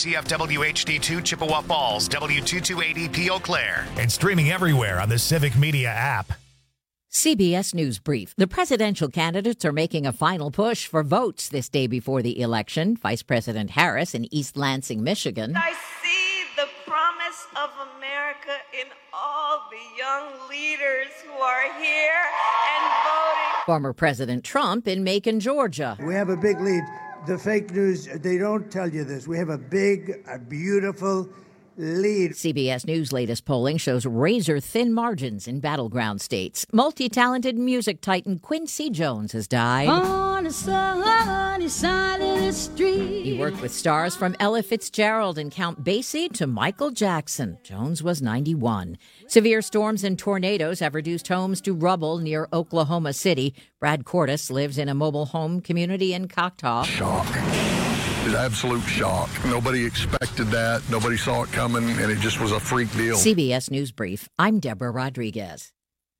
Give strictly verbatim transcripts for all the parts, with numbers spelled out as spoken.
C F W H D two Chippewa Falls, W two two eight E P Eau Claire. And streaming everywhere on the Civic Media app. C B S News Brief. The presidential candidates are making a final push for votes this day before the election. Vice President Harris in East Lansing, Michigan. I see the promise of America in all the young leaders who are here and voting. Former President Trump in Macon, Georgia. We have a big lead. The fake news, they don't tell you this. We have a big, a beautiful lead. C B S News' latest polling shows razor-thin margins in battleground states. Multi-talented music titan Quincy Jones has died. On a sunny side of the street. He worked with stars from Ella Fitzgerald and Count Basie to Michael Jackson. Jones was ninety-one. Severe storms and tornadoes have reduced homes to rubble near Oklahoma City. Brad Cordes lives in a mobile home community in Choctaw. Shock. It's absolute shock. Nobody expected that. Nobody saw it coming, and it just was a freak deal. C B S News Brief. I'm Deborah Rodriguez.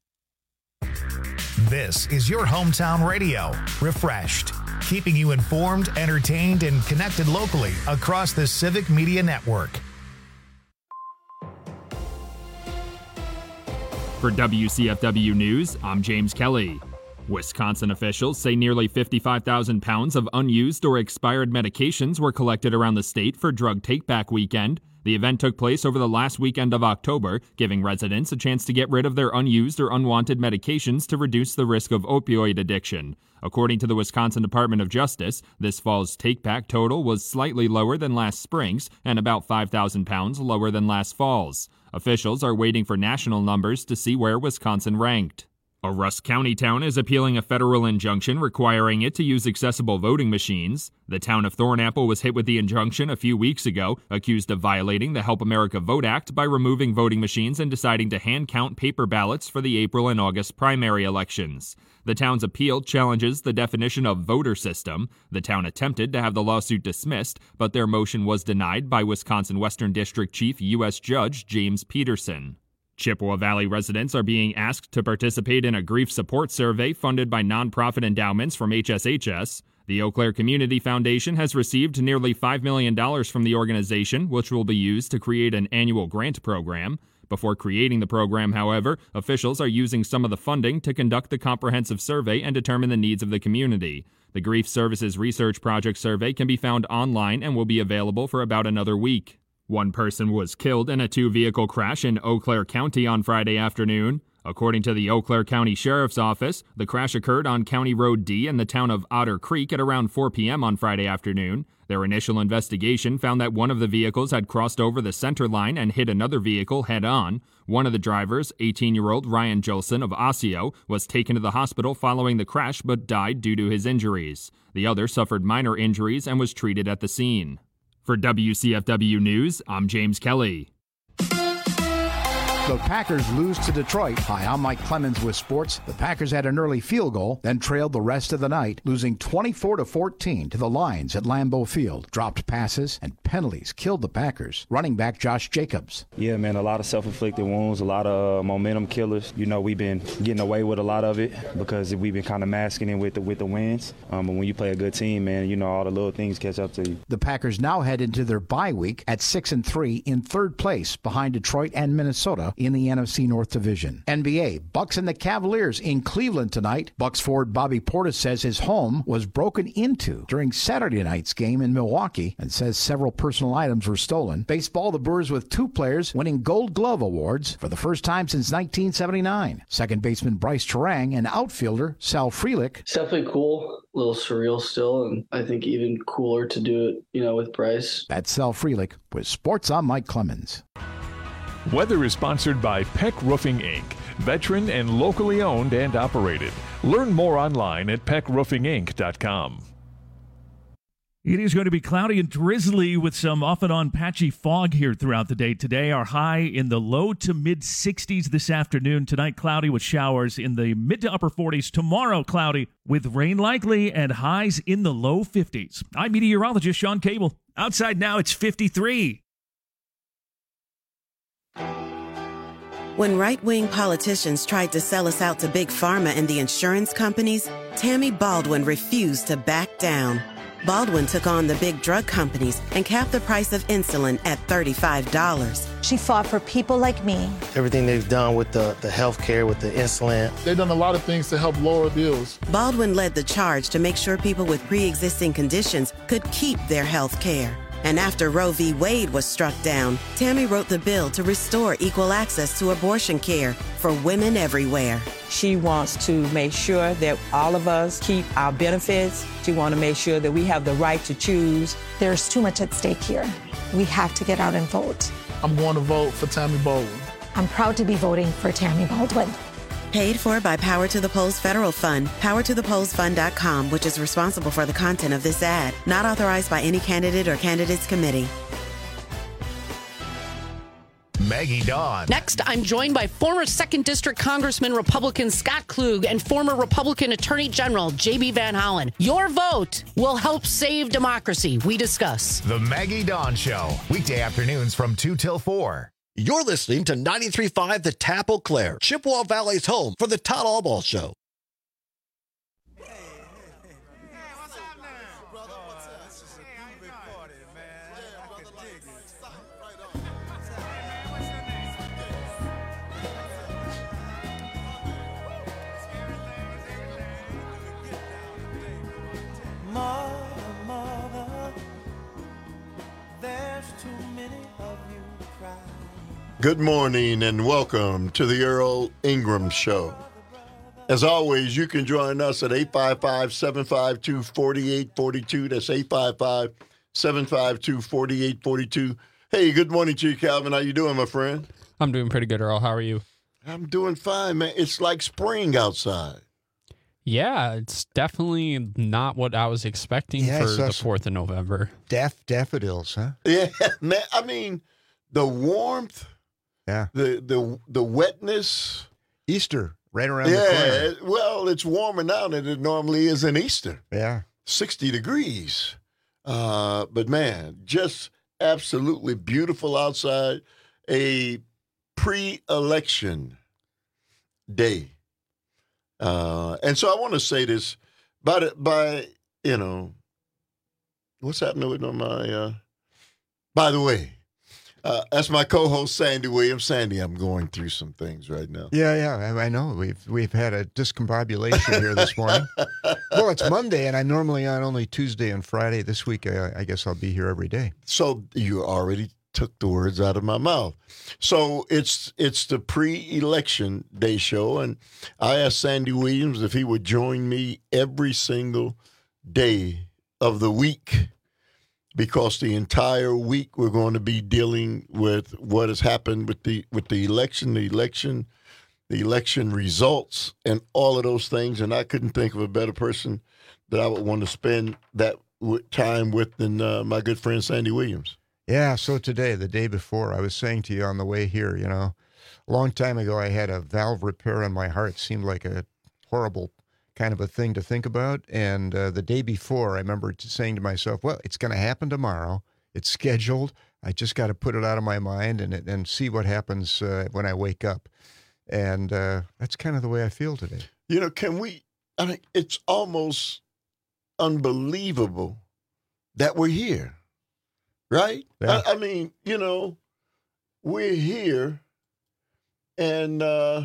This is your hometown radio. Refreshed. Keeping you informed, entertained, and connected locally across the Civic Media Network. For W C F W News, I'm James Kelly. Wisconsin officials say nearly fifty-five thousand pounds of unused or expired medications were collected around the state for Drug Take-Back Weekend. The event took place over the last weekend of October, giving residents a chance to get rid of their unused or unwanted medications to reduce the risk of opioid addiction. According to the Wisconsin Department of Justice, this fall's take-back total was slightly lower than last spring's and about five thousand pounds lower than last fall's. Officials are waiting for national numbers to see where Wisconsin ranked. A Rusk County town is appealing a federal injunction requiring it to use accessible voting machines. The town of Thornapple was hit with the injunction a few weeks ago, accused of violating the Help America Vote Act by removing voting machines and deciding to hand count paper ballots for the April and August primary elections. The town's appeal challenges the definition of voter system. The town attempted to have the lawsuit dismissed, but their motion was denied by Wisconsin Western District Chief U S Judge James Peterson. Chippewa Valley residents are being asked to participate in a grief support survey funded by nonprofit endowments from H S H S. The Eau Claire Community Foundation has received nearly five million dollars from the organization, which will be used to create an annual grant program. Before creating the program, however, officials are using some of the funding to conduct the comprehensive survey and determine the needs of the community. The Grief Services Research Project survey can be found online and will be available for about another week. One person was killed in a two-vehicle crash in Eau Claire County on Friday afternoon. According to the Eau Claire County Sheriff's Office, the crash occurred on County Road D in the town of Otter Creek at around four p.m. on Friday afternoon. Their initial investigation found that one of the vehicles had crossed over the center line and hit another vehicle head-on. One of the drivers, eighteen-year-old Ryan Jolson of Osseo, was taken to the hospital following the crash but died due to his injuries. The other suffered minor injuries and was treated at the scene. For W C F W News, I'm James Kelly. The Packers lose to Detroit. Hi, I'm Mike Clemens with sports. The Packers had an early field goal, then trailed the rest of the night, losing twenty-four to fourteen to the Lions at Lambeau Field. Dropped passes and penalties killed the Packers. Running back Josh Jacobs. Yeah, man, a lot of self-inflicted wounds, a lot of uh, momentum killers. You know, we've been getting away with a lot of it because we've been kind of masking it with the, with the wins. Um, but when you play a good team, man, you know, all the little things catch up to you. The Packers now head into their bye week at six and three in third place behind Detroit and Minnesota in the N F C North Division. N B A, Bucks and the Cavaliers in Cleveland tonight. Bucks forward Bobby Portis says his home was broken into during Saturday night's game in Milwaukee and says several personal items were stolen. Baseball, the Brewers with two players winning Gold Glove awards for the first time since nineteen seventy-nine. Second baseman Bryce Terang and outfielder Sal Frelick. It's definitely cool, a little surreal still, and I think even cooler to do it, you know, with Bryce. That's Sal Frelick with Sports. I'm Mike Clemens. Weather is sponsored by Peck Roofing, Incorporated, veteran and locally owned and operated. Learn more online at peck roofing inc dot com. It is going to be cloudy and drizzly with some off and on patchy fog here throughout the day. Today, our high in the low to mid sixties this afternoon. Tonight, cloudy with showers in the mid to upper forties. Tomorrow, cloudy with rain likely and highs in the low fifties. I'm meteorologist Sean Cable. Outside now, it's fifty-three. When right-wing politicians tried to sell us out to Big Pharma and the insurance companies, Tammy Baldwin refused to back down. Baldwin took on the big drug companies and capped the price of insulin at thirty-five dollars. She fought for people like me. Everything they've done with the, the health care, with the insulin. They've done a lot of things to help lower bills. Baldwin led the charge to make sure people with pre-existing conditions could keep their health care. And after Roe v. Wade was struck down, Tammy wrote the bill to restore equal access to abortion care for women everywhere. She wants to make sure that all of us keep our benefits. She wants to make sure that we have the right to choose. There's too much at stake here. We have to get out and vote. I'm going to vote for Tammy Baldwin. I'm proud to be voting for Tammy Baldwin. Paid for by Power to the Polls Federal Fund, power to the polls fund dot com, which is responsible for the content of this ad. Not authorized by any candidate or candidates committee. Maggie Dawn. Next, I'm joined by former second District Congressman Republican Scott Klug and former Republican Attorney General J B Van Hollen. Your vote will help save democracy. We discuss. The Maggie Dawn Show. Weekday afternoons from two till four. You're listening to ninety-three point five The Tap Eau Claire, Chippewa Valley's home for the Todd Allball Show. Mother, mother, there's too many of you crying. Good morning and welcome to the Earl Ingram Show. As always, you can join us at eight five five, seven five two, four eight four two. That's eight five five, seven five two, four eight four two. Hey, good morning to you, Calvin. How you doing, my friend? I'm doing pretty good, Earl. How are you? I'm doing fine, man. It's like spring outside. Yeah, it's definitely not what I was expecting Yeah, for so the fourth of November. Daff daffodils, huh? Yeah, man. I mean, the warmth, yeah, the the the wetness. Easter, right around yeah, the corner. Well, it's warmer now than it normally is in Easter. Yeah. sixty degrees. Uh, but, man, just absolutely beautiful outside. A pre-election day. Uh, and so I want to say this, by, the, by you know, what's happening with my, uh, by the way, uh, that's my co-host, Sandy Williams. Sandy, I'm going through some things right now. Yeah, yeah, I, I know. We've we've had a discombobulation here this morning. Well, it's Monday, and I'm normally on only Tuesday and Friday. This week, I, I guess I'll be here every day. So you already took the words out of my mouth. So it's it's the pre-election day show, and I asked Sandy Williams if he would join me every single day of the week, because the entire week we're going to be dealing with what has happened with the with the election, the election, the election results, and all of those things. And I couldn't think of a better person that I would want to spend that w- time with than uh, my good friend Sandy Williams. Yeah, so today, the day before, I was saying to you on the way here, you know, a long time ago I had a valve repair on my heart. It seemed like a horrible kind of a thing to think about. And uh, the day before, I remember saying to myself, well, it's going to happen tomorrow. It's scheduled. I just got to put it out of my mind and and see what happens uh, when I wake up. And uh, that's kind of the way I feel today. You know, can we, I mean, it's almost unbelievable that we're here, right? Yeah. I, I mean, you know, we're here and, uh,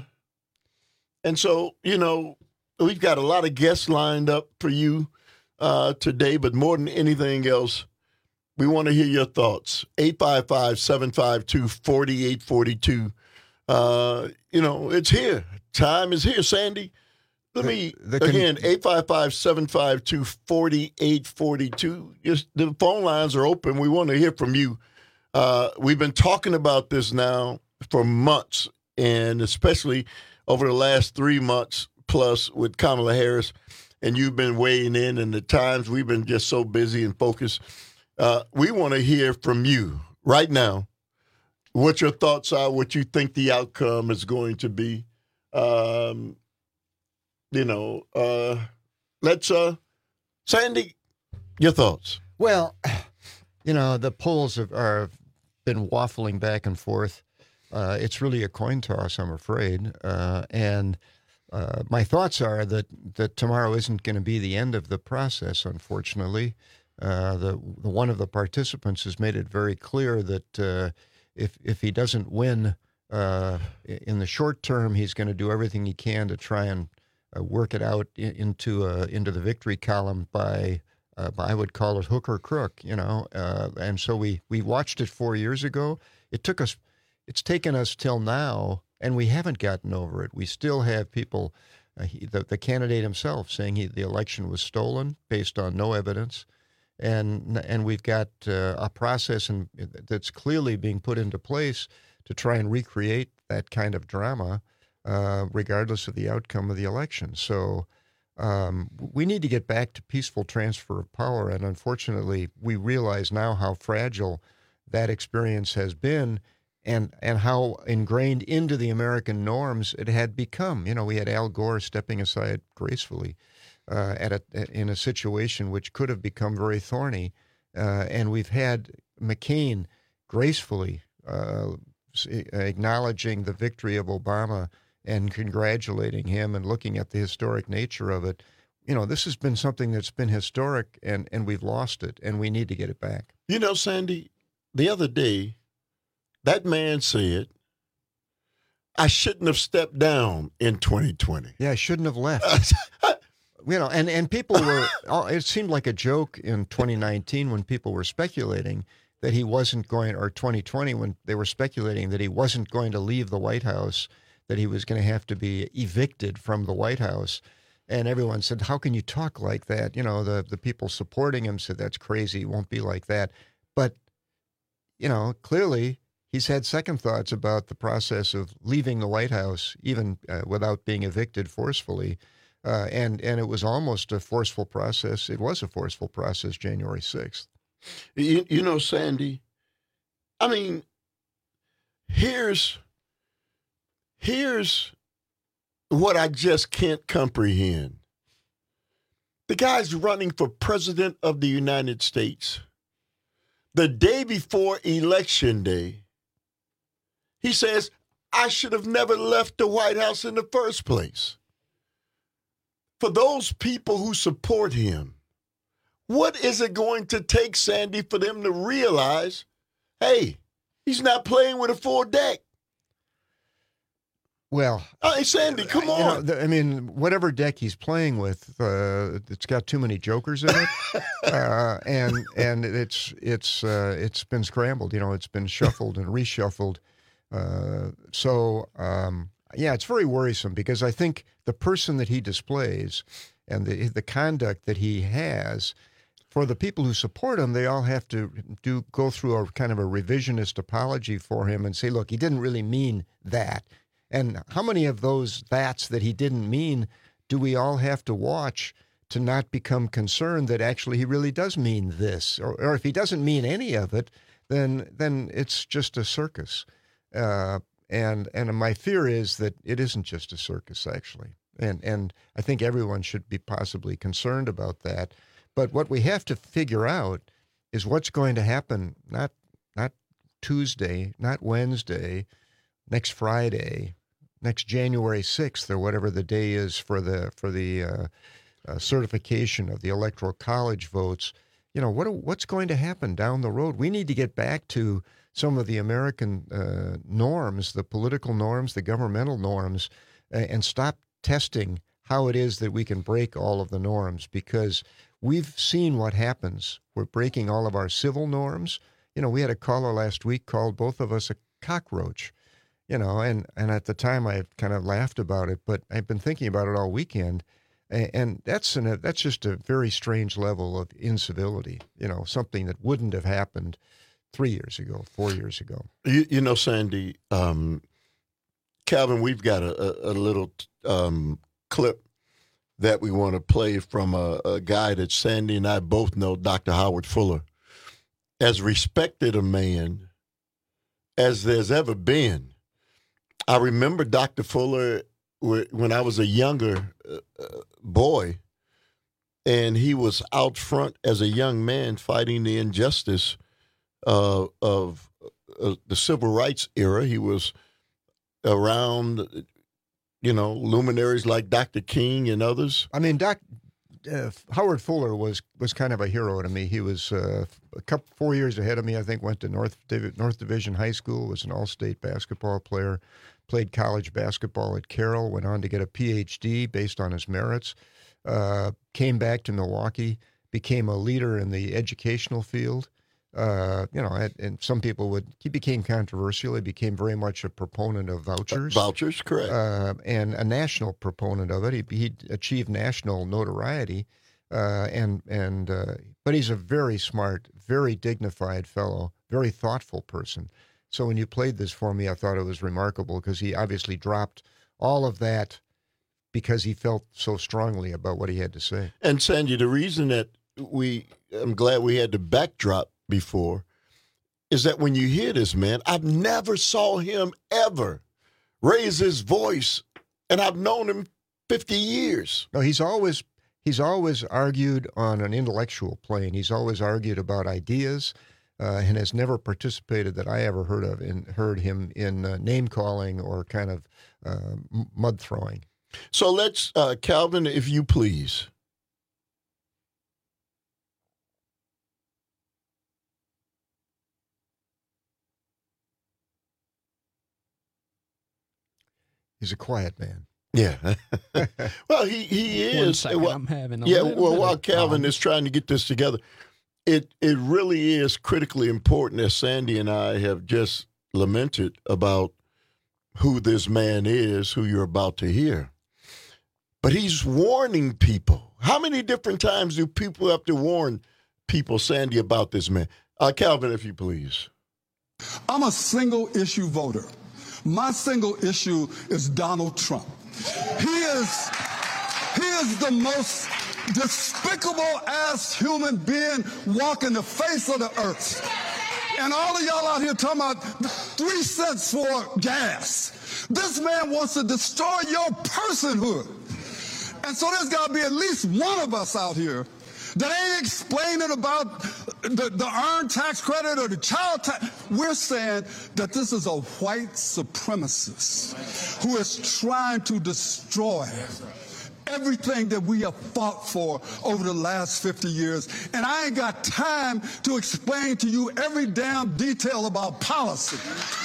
and so, you know, we've got a lot of guests lined up for you uh, today, but more than anything else, we want to hear your thoughts. eight five five, seven five two, four eight four two. Uh, you know, it's here. Time is here, Sandy. Let The- me, the con- again, eight five five, seven five two, four eight four two. Just, the phone lines are open. We want to hear from you. Uh, we've been talking about this now for months, and especially over the last three months plus with Kamala Harris, and you've been weighing in, and the times we've been just so busy and focused. Uh, we want to hear from you right now what your thoughts are, what you think the outcome is going to be. Um, you know, uh, let's, uh, Sandy, your thoughts. Well, you know, the polls have are been waffling back and forth. Uh, it's really a coin toss, I'm afraid. Uh, and uh, my thoughts are that, that tomorrow isn't going to be the end of the process, unfortunately. Uh, the, the one of the participants has made it very clear that uh, if if he doesn't win uh, in the short term, he's going to do everything he can to try and uh, work it out in, into uh, into the victory column by, uh, by I would call it hook or crook, you know. Uh, and so we we watched it four years ago. It took us, it's taken us till now, and we haven't gotten over it. We still have people, uh, he, the the candidate himself saying he, the election was stolen based on no evidence. And and we've got uh, a process in, that's clearly being put into place to try and recreate that kind of drama, uh, regardless of the outcome of the election. So um, we need to get back to peaceful transfer of power. And unfortunately, we realize now how fragile that experience has been, and and how ingrained into the American norms it had become. You know, we had Al Gore stepping aside gracefully Uh, at a, in a situation which could have become very thorny. Uh, and we've had McCain gracefully uh, acknowledging the victory of Obama and congratulating him and looking at the historic nature of it. You know, this has been something that's been historic, and, and we've lost it, and we need to get it back. You know, Sandy, the other day, that man said, I shouldn't have stepped down in twenty twenty. Yeah, I shouldn't have left. You know, and, and people were, it seemed like a joke in twenty nineteen when people were speculating that he wasn't going, or twenty twenty when they were speculating that he wasn't going to leave the White House, that he was going to have to be evicted from the White House. And everyone said, how can you talk like that? You know, the, the people supporting him said, that's crazy, it won't be like that. But, you know, clearly he's had second thoughts about the process of leaving the White House, even uh, without being evicted forcefully. Uh, and, and it was almost a forceful process. It was a forceful process, January sixth. You, you know, Sandy, I mean, here's, here's what I just can't comprehend. The guy's running for president of the United States. The day before Election Day, he says, I should have never left the White House in the first place. For those people who support him, what is it going to take, Sandy, for them to realize, hey, he's not playing with a full deck? Well, hey, Sandy, come on. You know, the, I mean, whatever deck he's playing with, uh, it's got too many jokers in it, uh, and and it's it's uh, it's been scrambled. You know, it's been shuffled and reshuffled. Uh, so. Um, Yeah, it's very worrisome because I think the person that he displays and the the conduct that he has, for the people who support him, they all have to do go through a kind of a revisionist apology for him and say, look, he didn't really mean that. And how many of those that's that he didn't mean do we all have to watch to not become concerned that actually he really does mean this? Or, or if he doesn't mean any of it, then then it's just a circus. Uh And and my fear is that it isn't just a circus, actually. And and I think everyone should be possibly concerned about that. But what we have to figure out is what's going to happen, not not Tuesday, not Wednesday, next Friday, next January sixth, or whatever the day is for the for the uh, uh, certification of the Electoral College votes. You know, what what's going to happen down the road? We need to get back to some of the American uh, norms, the political norms, the governmental norms, uh, and stop testing how it is that we can break all of the norms, because we've seen what happens. We're breaking all of our civil norms. You know, we had a caller last week called both of us a cockroach, you know, and, and at the time I kind of laughed about it, but I've been thinking about it all weekend, and, and that's an, that's just a very strange level of incivility, you know, something that wouldn't have happened three years ago, four years ago. You, you know, Sandy, um, Calvin, we've got a, a, a little um, clip that we want to play from a, a guy that Sandy and I both know, Doctor Howard Fuller, as respected a man as there's ever been. I remember Doctor Fuller when I was a younger uh, boy, and he was out front as a young man fighting the injustice uh, of uh, the civil rights era. He was around, you know, luminaries like Doctor King and others. I mean, Doc, uh, Howard Fuller was was kind of a hero to me. He was uh, a couple four years ahead of me. I think went to North North Division High School. Was an all-state basketball player. Played college basketball at Carroll. Went on to get a P H D based on his merits. Uh, came back to Milwaukee. Became a leader in the educational field. Uh, you know, and, and some people would, he became controversial. He became very much a proponent of vouchers. Vouchers, correct. Uh, and a national proponent of it. He, he achieved national notoriety. Uh, and, and, uh, but he's a very smart, very dignified fellow, very thoughtful person. So when you played this for me, I thought it was remarkable because he obviously dropped all of that because he felt so strongly about what he had to say. And Sandy, the reason that we, I'm glad we had the backdrop before, is that when you hear this man, I've never saw him ever raise his voice, and I've known him fifty years. No, he's always he's always argued on an intellectual plane. He's always argued about ideas, uh, and has never participated that I ever heard of in heard him in uh, name calling or kind of uh, mud throwing. So let's, uh, Calvin, if you please. He's a quiet man. Yeah. Well, he, he is. One second, well, I'm having a yeah, little well, bit while of Calvin problems. is trying to get this together, it it really is critically important, as Sandy and I have just lamented about who this man is, who you're about to hear. But he's warning people. How many different times do people have to warn people, Sandy, about this man? Uh, Calvin, if you please. I'm a single-issue voter. My single issue is Donald Trump. He is, he is the most despicable-ass human being walking the face of the earth. And all of y'all out here talking about three cents for gas. This man wants to destroy your personhood. And so there's got to be at least one of us out here that ain't explaining about the, the earned tax credit or the child tax. We're saying that this is a white supremacist who is trying to destroy everything that we have fought for over the last fifty years. And I ain't got time to explain to you every damn detail about policy.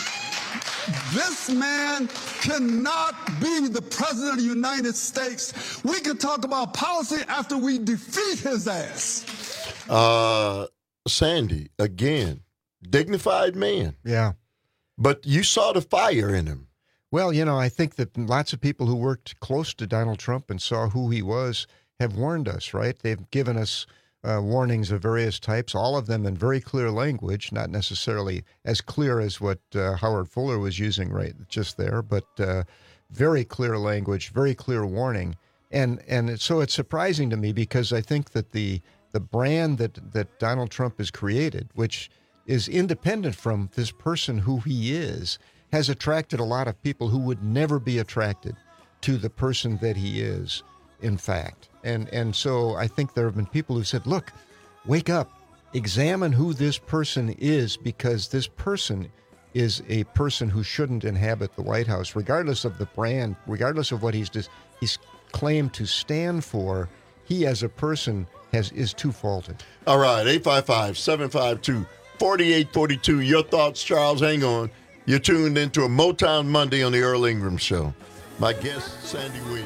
This man cannot be the president of the United States. We can talk about policy after we defeat his ass. Uh, Sandy, again, dignified man. Yeah. But you saw the fire in him. Well, you know, I think that lots of people who worked close to Donald Trump and saw who he was have warned us, right? They've given us uh, warnings of various types, all of them in very clear language, not necessarily as clear as what uh, Howard Fuller was using right just there, but uh, very clear language, very clear warning. And and so it's surprising to me because I think that the the brand that, that Donald Trump has created, which is independent from this person who he is, has attracted a lot of people who would never be attracted to the person that he is, in fact. And and so I think there have been people who said, look, wake up, examine who this person is, because this person is a person who shouldn't inhabit the White House, regardless of the brand, regardless of what he's dis- he's claimed to stand for. He as a person has is too faulted. All right, eight five five, seven five two, four eight four two. Your thoughts, Charles, hang on. You're tuned into a Motown Monday on the Earl Ingram Show. My guest, Sandy Williams.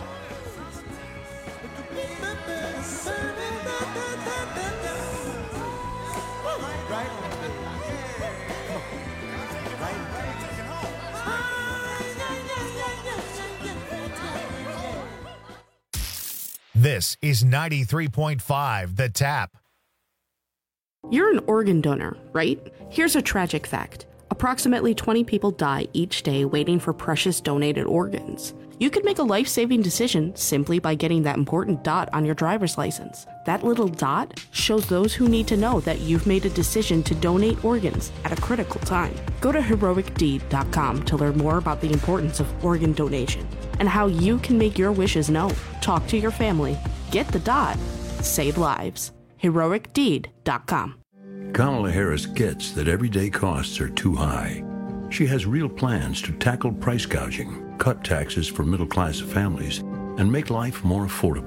This is ninety-three point five The Tap. You're an organ donor, right? Here's a tragic fact. Approximately twenty people die each day waiting for precious donated organs. You could make a life-saving decision simply by getting that important dot on your driver's license. That little dot shows those who need to know that you've made a decision to donate organs at a critical time. Go to heroic deed dot com to learn more about the importance of organ donation and how you can make your wishes known. Talk to your family. Get the dot. Save lives. heroic deed dot com. Kamala Harris gets that everyday costs are too high. She has real plans to tackle price gouging, cut taxes for middle-class families, and make life more affordable.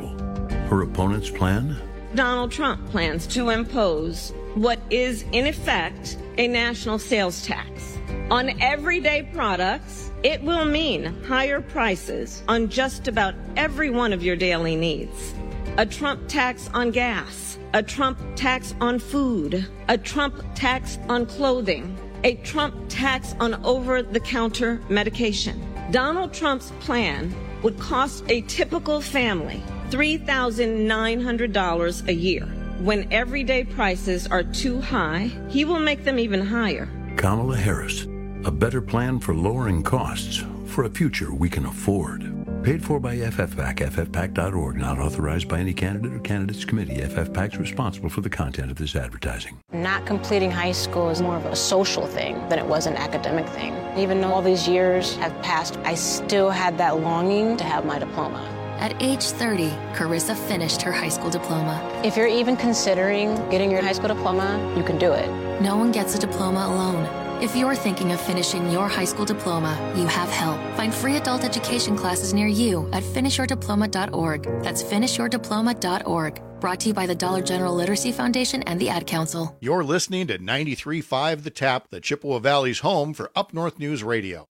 Her opponent's plan? Donald Trump plans to impose what is, in effect, a national sales tax. On everyday products, it will mean higher prices on just about every one of your daily needs. A Trump tax on gas, a Trump tax on food, a Trump tax on clothing, a Trump tax on over-the-counter medication. Donald Trump's plan would cost a typical family three thousand nine hundred dollars a year. When everyday prices are too high, he will make them even higher. Kamala Harris, a better plan for lowering costs for a future we can afford. Paid for by F F PAC, F F PAC dot org, not authorized by any candidate or candidates committee. F F PAC is responsible for the content of this advertising. Not completing high school is more of a social thing than it was an academic thing. Even though all these years have passed, I still had that longing to have my diploma. At age thirty, Carissa finished her high school diploma. If you're even considering getting your high school diploma, you can do it. No one gets a diploma alone. If you're thinking of finishing your high school diploma, you have help. Find free adult education classes near you at finish your diploma dot org. That's finish your diploma dot org. Brought to you by the Dollar General Literacy Foundation and the Ad Council. You're listening to ninety-three point five The Tap, the Chippewa Valley's home for Up North News Radio.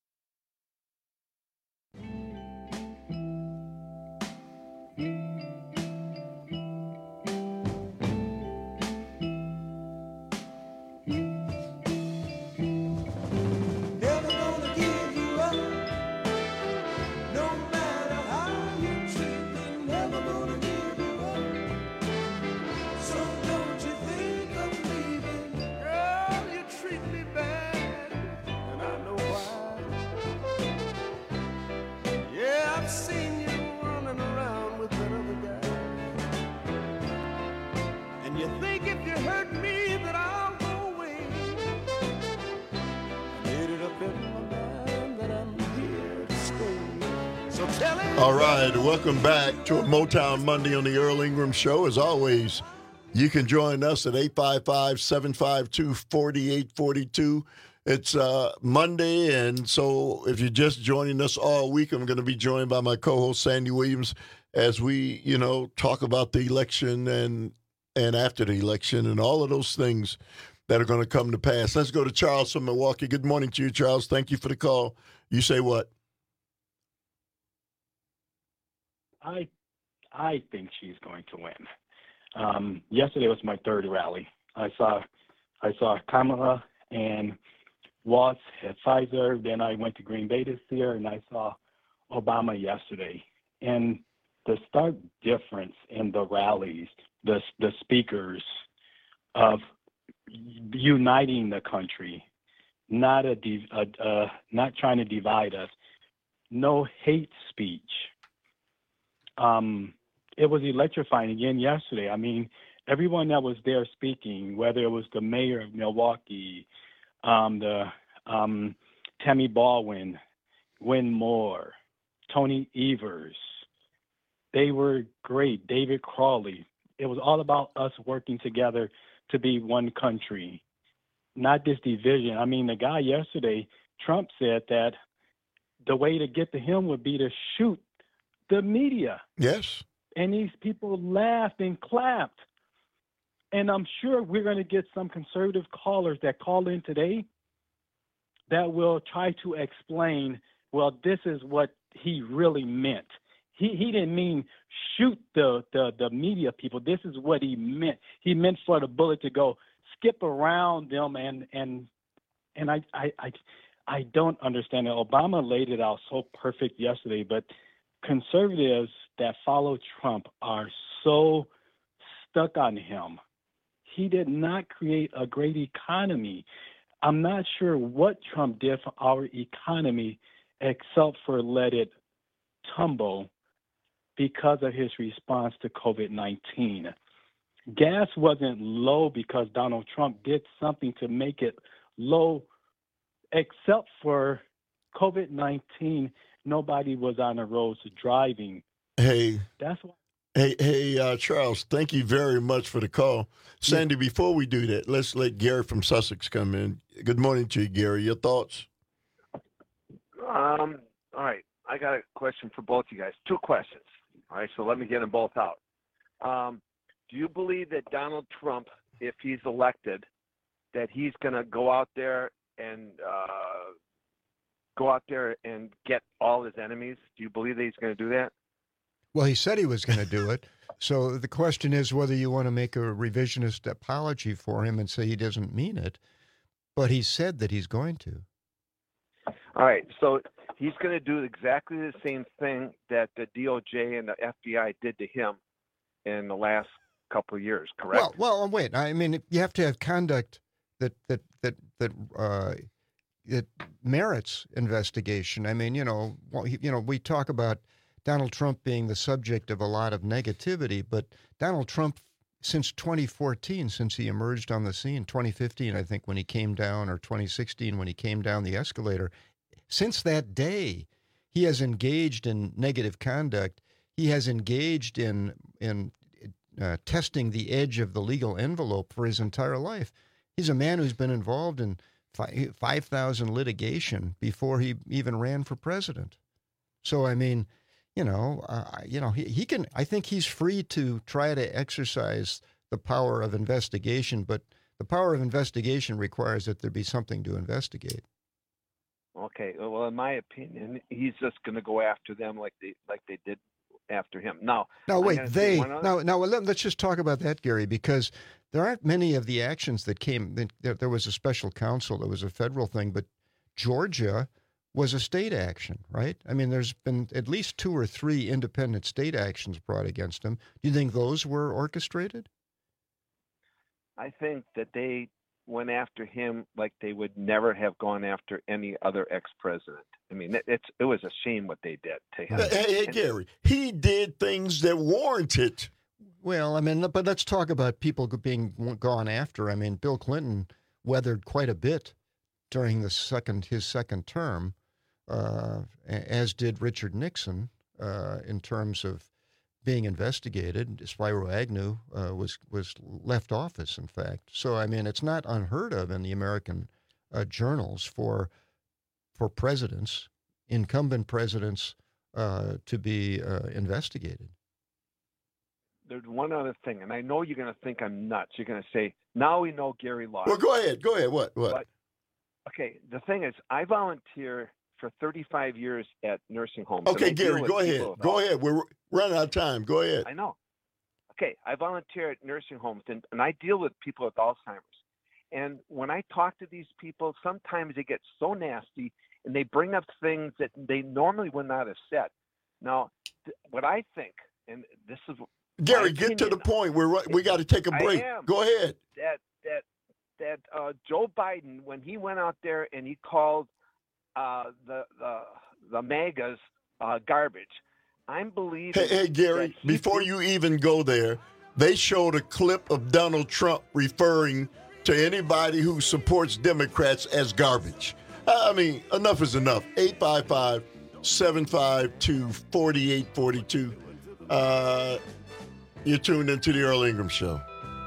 All right, welcome back to a Motown Monday on the Earl Ingram Show. As always, you can join us at eight five five, seven five two, four eight four two. It's uh, Monday, and so if you're just joining us all week, I'm going to be joined by my co-host Sandy Williams as we, you know, talk about the election and and after the election and all of those things that are going to come to pass. Let's go to Charles from Milwaukee. Good morning to you, Charles. Thank you for the call. You say what? I I think she's going to win. Um, yesterday was my third rally. I saw I saw Kamala and Watts at Pfizer. Then I went to Green Bay this year, and I saw Obama yesterday. And the stark difference in the rallies, the the speakers of uniting the country, not a, a, a not trying to divide us, no hate speech. Um, it was electrifying again yesterday. I mean, everyone that was there speaking, whether it was the mayor of Milwaukee, um, the um, Tammy Baldwin, Win Moore, Tony Evers, they were great. David Crawley. It was all about us working together to be one country, not this division. I mean, the guy yesterday, Trump said that the way to get to him would be to shoot the media. Yes. And these people laughed and clapped. And I'm sure we're going to get some conservative callers that call in today that will try to explain, well, this is what he really meant. He he didn't mean shoot the, the, the media people. This is what he meant. He meant for the bullet to go skip around them, and and and I I I, I don't understand it. Obama laid it out so perfect yesterday, but conservatives that follow Trump are so stuck on him. He did not create a great economy. I'm not sure what Trump did for our economy except for let it tumble because of his response to COVID nineteen. Gas wasn't low because Donald Trump did something to make it low, except for COVID nineteen. Nobody was on the roads driving. Hey. That's why. Hey, hey, uh, Charles, thank you very much for the call. Sandy, yeah. Before we do that, let's let Gary from Sussex come in. Good morning to you, Gary. Your thoughts? Um. All right. I got a question for both you guys. Two questions. All right, so let me get them both out. Um, do you believe that Donald Trump, if he's elected, that he's going to go out there and uh, go out there and get all his enemies? Do you believe that he's going to do that? Well, he said he was going to do it. So the question is whether you want to make a revisionist apology for him and say he doesn't mean it. But he said that he's going to. All right. So he's going to do exactly the same thing that the D O J and the F B I did to him in the last couple of years, correct? Well, well, wait. I mean, you have to have conduct that that that that uh, that merits investigation. I mean, you know, well, you know, we talk about Donald Trump being the subject of a lot of negativity, but Donald Trump, since twenty fourteen, since he emerged on the scene, twenty fifteen, I think, when he came down, or twenty sixteen, when he came down the escalator, since that day, he has engaged in negative conduct. He has engaged in in uh, testing the edge of the legal envelope for his entire life. He's a man who's been involved in five thousand litigation before he even ran for president. So, I mean, you know, uh, you know, he, he can, I think he's free to try to exercise the power of investigation, but the power of investigation requires that there be something to investigate. Okay. Well, in my opinion, he's just going to go after them like they like they did after him. Now, now wait, they now now well, let, let's just talk about that, Gary, because there aren't many of the actions that came. There, there was a special counsel, there was a federal thing, but Georgia was a state action, right? I mean, there's been at least two or three independent state actions brought against him. Do you think those were orchestrated? I think that they went after him like they would never have gone after any other ex-president. I mean, it, it's it was a shame what they did to him. Hey, hey, Gary, he did things that warranted. Well, I mean, but let's talk about people being gone after. I mean, Bill Clinton weathered quite a bit during the second his second term, uh, as did Richard Nixon, uh, in terms of being investigated. Spiro Agnew uh, was was left office, in fact. So, I mean, it's not unheard of in the American uh, journals for for presidents, incumbent presidents, uh, to be uh, investigated. There's one other thing, and I know you're going to think I'm nuts. You're going to say, now we know Gary lost. Well, go ahead. Go ahead. What? What? But, okay, the thing is, I volunteer for thirty-five years at nursing homes. Okay, Gary, go ahead. Go ahead. We're running out of time. Go ahead. I know. Okay, I volunteer at nursing homes, and, and I deal with people with Alzheimer's. And when I talk to these people, sometimes they get so nasty, and they bring up things that they normally would not have said. Now, th- what I think, and this is Gary, get to the point. We're we got to take a break. Go ahead. That that that uh, Joe Biden, when he went out there and he called uh, the the the MAGAs uh, garbage, I'm believing. Hey, hey Gary, before you even go there, they showed a clip of Donald Trump referring to anybody who supports Democrats as garbage. I mean, enough is enough. eight five five, seven five two, four eight four two. Uh, you're tuned into the Earl Ingram Show.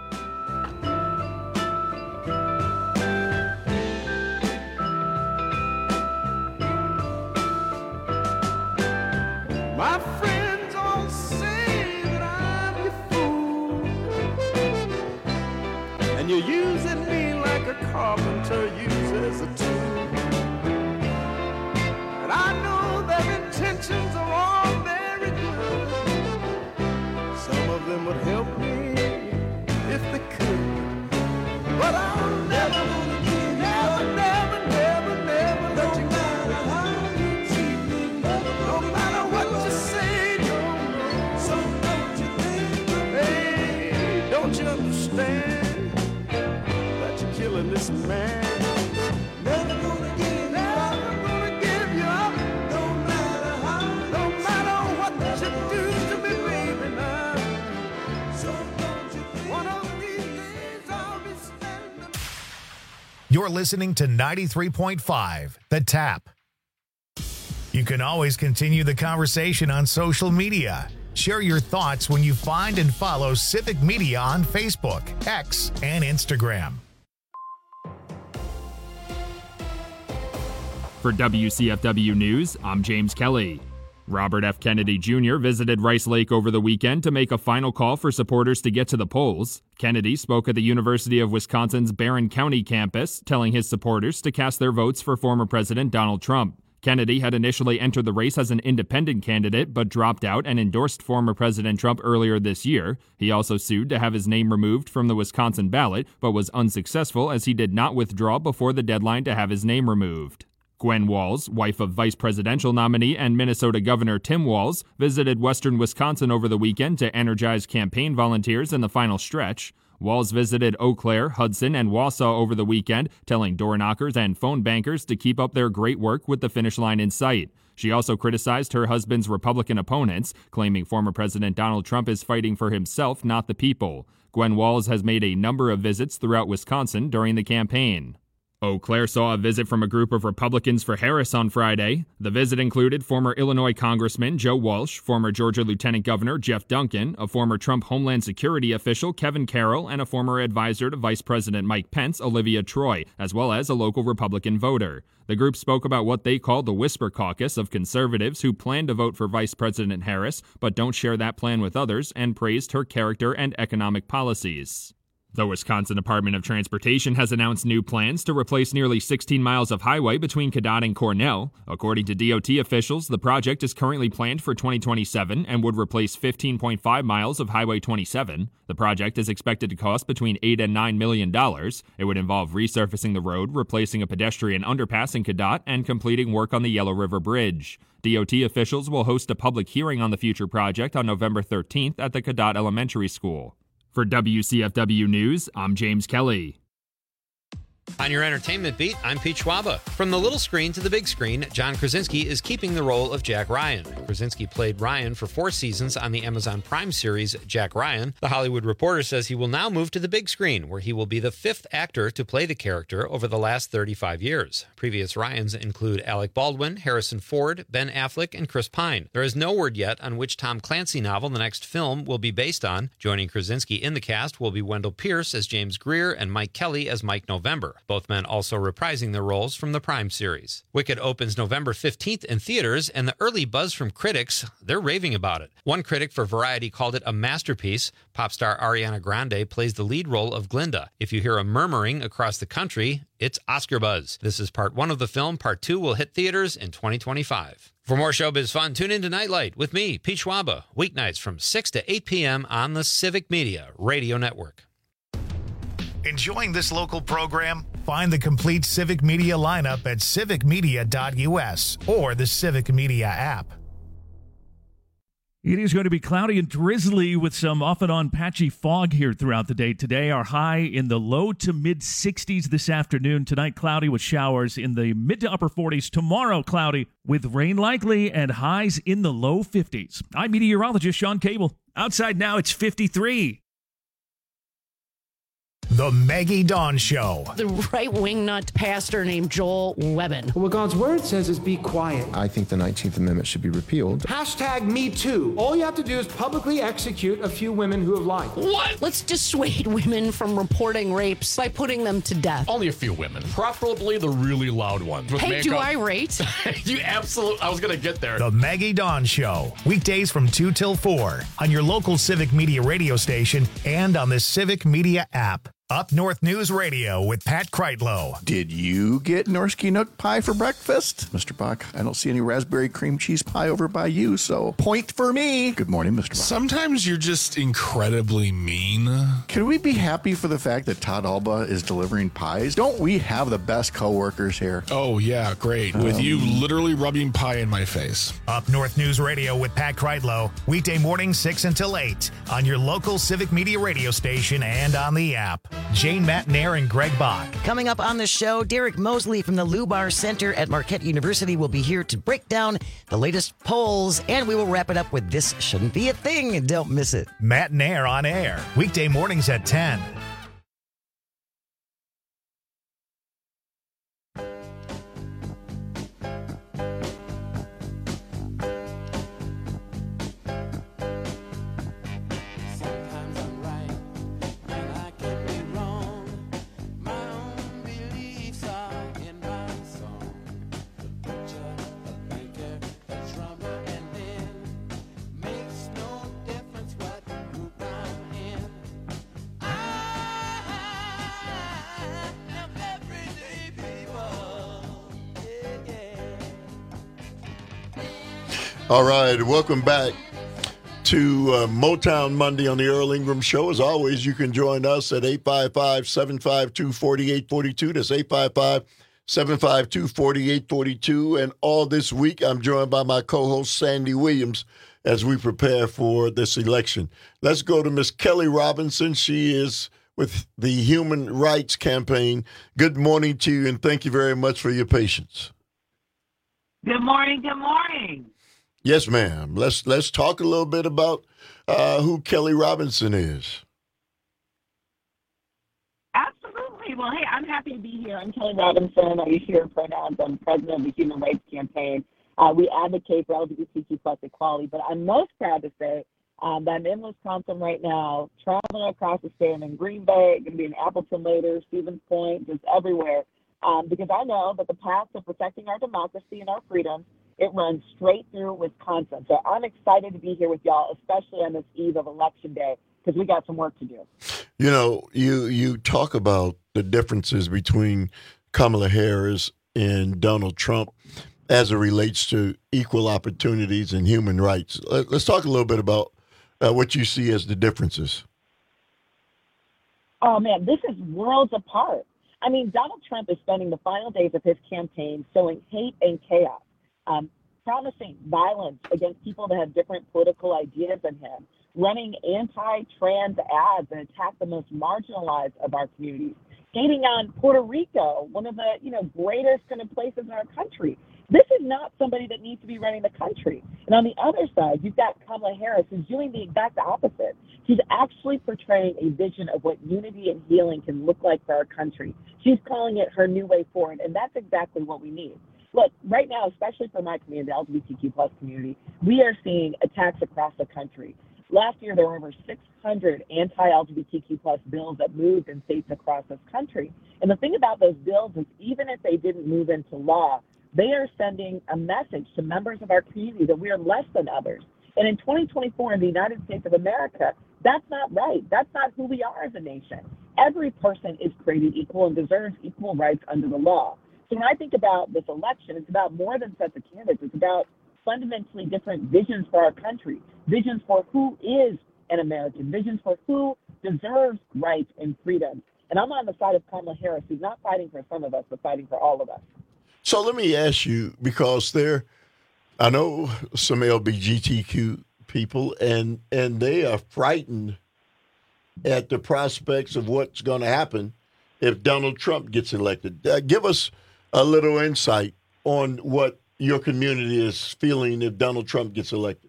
My friends all say that I'm your fool, and you're using me like a carpenter uses a tool. And I know their intentions are all very good. Some of them would help me if they could, but I'm never gonna give you never, never, never, never let you go. No matter what you say, so don't you think, hey, don't you understand that you're killing this man? Never gonna give you, never gonna give you up, no matter how, no matter what you do to me, baby, now. So don't you think, one of these days I'll be standing. You're listening to ninety-three point five The Tap. You can always continue the conversation on social media. Share your thoughts when you find and follow Civic Media on Facebook, X, and Instagram. For W C F W News, I'm James Kelly. Robert F. Kennedy Junior visited Rice Lake over the weekend to make a final call for supporters to get to the polls. Kennedy spoke at the University of Wisconsin's Barron County campus, telling his supporters to cast their votes for former President Donald Trump. Kennedy had initially entered the race as an independent candidate, but dropped out and endorsed former President Trump earlier this year. He also sued to have his name removed from the Wisconsin ballot, but was unsuccessful as he did not withdraw before the deadline to have his name removed. Gwen Walz, wife of vice presidential nominee and Minnesota Governor Tim Walz, visited western Wisconsin over the weekend to energize campaign volunteers in the final stretch. Walz visited Eau Claire, Hudson, and Wausau over the weekend, telling door knockers and phone bankers to keep up their great work with the finish line in sight. She also criticized her husband's Republican opponents, claiming former President Donald Trump is fighting for himself, not the people. Gwen Walz has made a number of visits throughout Wisconsin during the campaign. Eau Claire saw a visit from a group of Republicans for Harris on Friday. The visit included former Illinois Congressman Joe Walsh, former Georgia Lieutenant Governor Jeff Duncan, a former Trump Homeland Security official Kevin Carroll, and a former advisor to Vice President Mike Pence, Olivia Troy, as well as a local Republican voter. The group spoke about what they called the Whisper Caucus of conservatives who plan to vote for Vice President Harris but don't share that plan with others, and praised her character and economic policies. The Wisconsin Department of Transportation has announced new plans to replace nearly sixteen miles of highway between Cadott and Cornell. According to D O T officials, the project is currently planned for twenty twenty-seven and would replace fifteen point five miles of Highway twenty-seven. The project is expected to cost between eight and nine million dollars. It would involve resurfacing the road, replacing a pedestrian underpass in Cadott, and completing work on the Yellow River Bridge. D O T officials will host a public hearing on the future project on November thirteenth at the Cadott Elementary School. For W C F W News, I'm James Kelly. On your entertainment beat, I'm Pete Schwaba. From the little screen to the big screen, John Krasinski is keeping the role of Jack Ryan. Krasinski played Ryan for four seasons on the Amazon Prime series Jack Ryan. The Hollywood Reporter says he will now move to the big screen, where he will be the fifth actor to play the character over the last thirty-five years. Previous Ryans include Alec Baldwin, Harrison Ford, Ben Affleck, and Chris Pine. There is no word yet on which Tom Clancy novel the next film will be based on. Joining Krasinski in the cast will be Wendell Pierce as James Greer and Mike Kelly as Mike November. Both men also reprising their roles from the Prime series. Wicked opens November fifteenth in theaters, and the early buzz from critics, they're raving about it. One critic for Variety called it a masterpiece. Pop star Ariana Grande plays the lead role of Glinda. If you hear a murmuring across the country, it's Oscar buzz. This is part one of the film. Part two will hit theaters in twenty twenty-five. For more showbiz fun, tune in to Nightlight with me, Pete Schwaba, weeknights from six to eight p.m. on the Civic Media Radio Network. Enjoying this local program? Find the complete Civic Media lineup at civic media dot u s or the Civic Media app. It is going to be cloudy and drizzly with some off and on patchy fog here throughout the day today. Our high in the low to mid sixties this afternoon. Tonight, cloudy with showers in the mid to upper forties. Tomorrow, cloudy with rain likely and highs in the low fifties. I'm meteorologist Sean Cable. Outside now, it's fifty-three. The Maggie Dawn Show. The right-wing nut pastor named Joel Webbin. What God's word says is be quiet. I think the nineteenth Amendment should be repealed. Hashtag me too. All you have to do is publicly execute a few women who have lied. What? Let's dissuade women from reporting rapes by putting them to death. Only a few women, preferably the really loud ones. Hey, makeup. do I rate? You absolutely, I was going to get there. The Maggie Dawn Show. Weekdays from two till four on your local Civic Media radio station and on the Civic Media app. Up North News Radio with Pat Kreitlow. Did you get Norsky Nook pie for breakfast? Mister Buck, I don't see any raspberry cream cheese pie over by you, so point for me. Good morning, Mister Buck. Sometimes you're just incredibly mean. Can we be happy for the fact that Todd Alba is delivering pies? Don't we have the best coworkers here? Oh, yeah, great. Um, with you literally rubbing pie in my face. Up North News Radio with Pat Kreitlow. Weekday morning, six until eight on your local Civic Media radio station and on the app. Jane Matnair and Greg Bach. Coming up on the show, Derek Mosley from the Lubar Center at Marquette University will be here to break down the latest polls, and we will wrap it up with This Shouldn't Be a Thing. Don't miss it. Matnair on air, weekday mornings at ten. All right, welcome back to uh, Motown Monday on the Earl Ingram Show. As always, you can join us at eight five five, seven five two, four eight four two. That's eight five five, seven five two, four eight four two. And all this week, I'm joined by my co-host, Sandy Williams, as we prepare for this election. Let's go to Miss Kelly Robinson. She is with the Human Rights Campaign. Good morning to you, and thank you very much for your patience. Good morning, good morning. Yes, ma'am. Let's let's talk a little bit about uh, who Kelly Robinson is. Absolutely. Well, hey, I'm happy to be here. I'm Kelly Robinson. I use her pronouns. I'm president of the Human Rights Campaign. Uh, we advocate for L G B T Q plus equality, but I'm most proud to say um, that I'm in Wisconsin right now, traveling across the state. I'm in Green Bay, going to be in Appleton later, Stevens Point, just everywhere, um, because I know that the path to protecting our democracy and our freedoms, it runs straight through Wisconsin. So I'm excited to be here with y'all, especially on this eve of Election Day, because we got some work to do. You know, you you talk about the differences between Kamala Harris and Donald Trump as it relates to equal opportunities and human rights. Let's talk a little bit about uh, what you see as the differences. Oh, man, this is worlds apart. I mean, Donald Trump is spending the final days of his campaign sowing hate and chaos. Um, promising violence against people that have different political ideas than him, running anti-trans ads that attack the most marginalized of our communities, skating on Puerto Rico, one of the you know greatest kind of places in our country. This is not somebody that needs to be running the country. And on the other side, you've got Kamala Harris, who's doing the exact opposite. She's actually portraying a vision of what unity and healing can look like for our country. She's calling it her new way forward, and that's exactly what we need. Look, right now, especially for my community, the L G B T Q plus community, we are seeing attacks across the country. Last year, there were over six hundred anti-L G B T Q plus bills that moved in states across this country. And the thing about those bills is even if they didn't move into law, they are sending a message to members of our community that we are less than others. And in twenty twenty-four in the United States of America, that's not right. That's not who we are as a nation. Every person is created equal and deserves equal rights under the law. So when I think about this election, it's about more than sets of candidates. It's about fundamentally different visions for our country, visions for who is an American, visions for who deserves rights and freedom. And I'm on the side of Kamala Harris, who's not fighting for some of us, but fighting for all of us. So let me ask you, because there, I know some L G B T Q people, and and they are frightened at the prospects of what's going to happen if Donald Trump gets elected. Uh, give us a little insight on what your community is feeling if Donald Trump gets elected.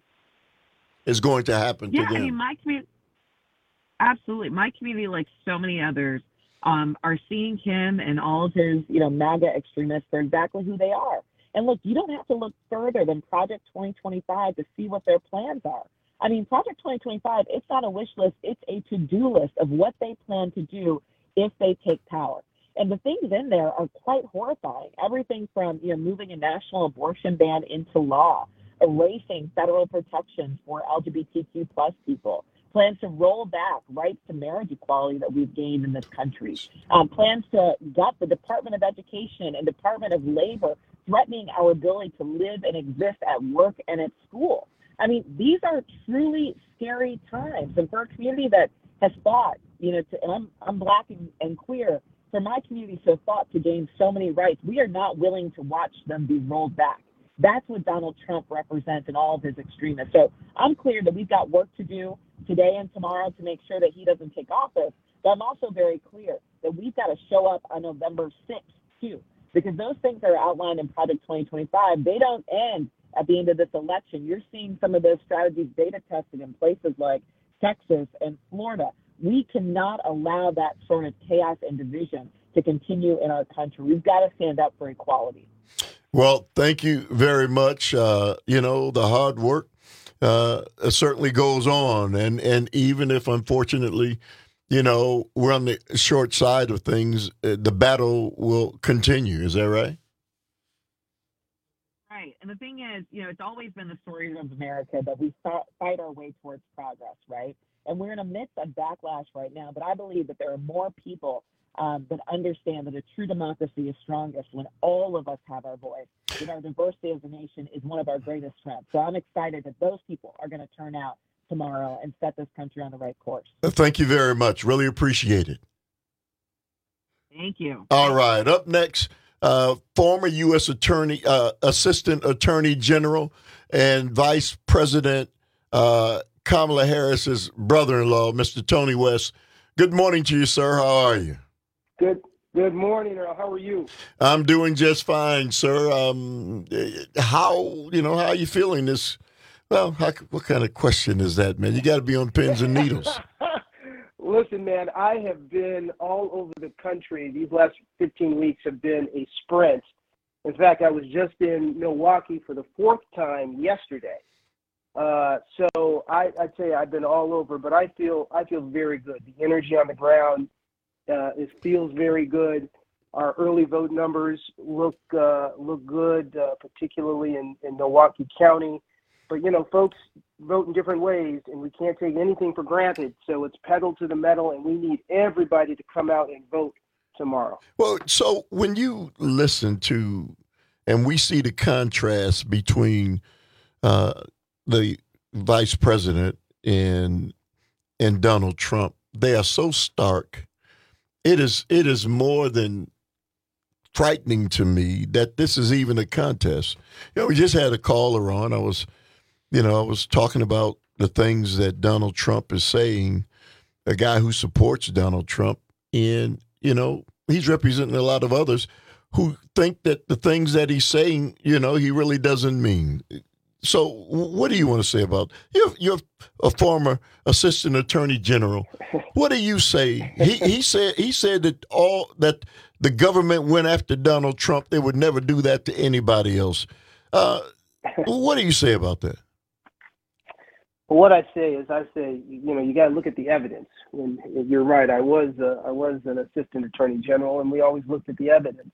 Is going to happen yeah, to them. I mean, my community, absolutely. My community, like so many others, um, are seeing him and all of his, you know, MAGA extremists for exactly who they are. And look, you don't have to look further than Project twenty twenty-five to see what their plans are. I mean, Project twenty twenty-five, it's not a wish list, it's a to-do list of what they plan to do if they take power. And the things in there are quite horrifying. Everything from, you know, moving a national abortion ban into law, erasing federal protections for L G B T Q plus people, plans to roll back rights to marriage equality that we've gained in this country, um, plans to gut the Department of Education and Department of Labor, threatening our ability to live and exist at work and at school. I mean, these are truly scary times. And for a community that has fought, you know, to, and I'm, I'm black and, and queer, for my community to have fought to gain so many rights, we are not willing to watch them be rolled back. That's what Donald Trump represents and all of his extremists. So I'm clear that we've got work to do today and tomorrow to make sure that he doesn't take office. But I'm also very clear that we've got to show up on November sixth, too, because those things that are outlined in Project twenty twenty-five, they don't end at the end of this election. You're seeing some of those strategies beta tested in places like Texas and Florida. We cannot allow that sort of chaos and division to continue in our country. We've got to stand up for equality. Well, thank you very much. Uh, you know, the hard work uh, certainly goes on. And, and even if, unfortunately, you know, we're on the short side of things, uh, the battle will continue. Is that right? Right. And the thing is, you know, it's always been the story of America that we fight our way towards progress, right? And we're in a midst of backlash right now, but I believe that there are more people Um, but understand that a true democracy is strongest when all of us have our voice. You know, diversity as a nation is one of our greatest strengths. So I'm excited that those people are going to turn out tomorrow and set this country on the right course. Thank you very much. Really appreciate it. Thank you. All right. Up next, uh, former U S Attorney, uh, Assistant Attorney General and Vice President uh, Kamala Harris's brother-in-law, Mister Tony West. Good morning to you, sir. How are you? Good Good morning, Earl. How are you? I'm doing just fine, sir. Um, how, you know, how are you feeling this? Well, how, what kind of question is that, man? You got to be on pins and needles. Listen, man, I have been all over the country. These last fifteen weeks have been a sprint. In fact, I was just in Milwaukee for the fourth time yesterday. Uh, so I, I'd say I've been all over, but I feel I feel very good. The energy on the ground uh, it feels very good. Our early vote numbers look uh, look good, uh, particularly in, in Milwaukee County. But, you know, folks vote in different ways, and we can't take anything for granted. So it's pedal to the metal, and we need everybody to come out and vote tomorrow. Well, so when you listen to, and we see the contrast between uh, the vice president and and Donald Trump, they are so stark. It is it is more than frightening to me that this is even a contest. You know, we just had a caller on. I was, you know, I was talking about the things that Donald Trump is saying, a guy who supports Donald Trump, and, you know, he's representing a lot of others who think that the things that he's saying, you know, he really doesn't mean. So what do you want to say about, you're, you're a former assistant attorney general. What do you say? He, he said he said that all that the government went after Donald Trump. They would never do that to anybody else. Uh, what do you say about that? Well, what I say is I say, you know, you got to look at the evidence. And you're right. I was uh, I was an assistant attorney general, and we always looked at the evidence.